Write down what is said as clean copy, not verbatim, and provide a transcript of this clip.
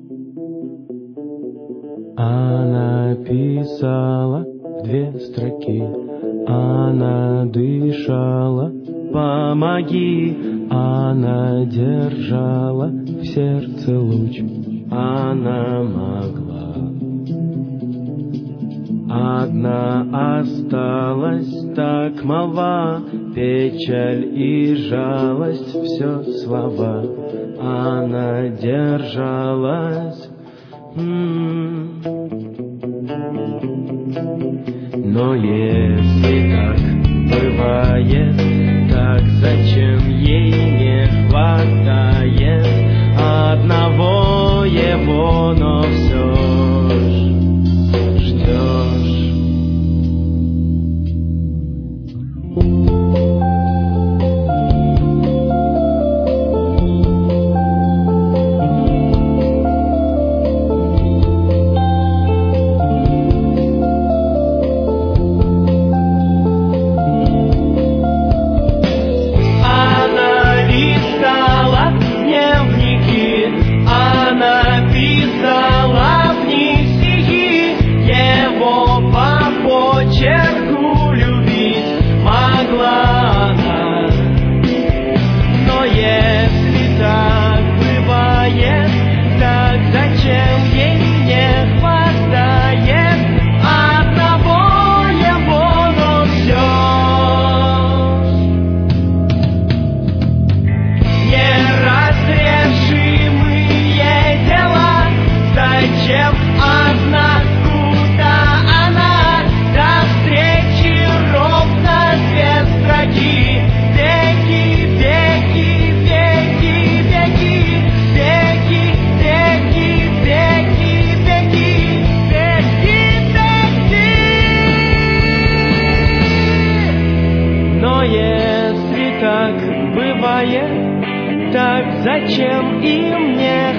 Она писала в 2 строки, она дышала, помоги. Она держала в сердце луч, она могла. Одна осталась, так молва, печаль и жалость, все слова. Она держалась. Но если так бывает, так зачем ей не хватает одного его, но все ж ждешь? Так зачем и мне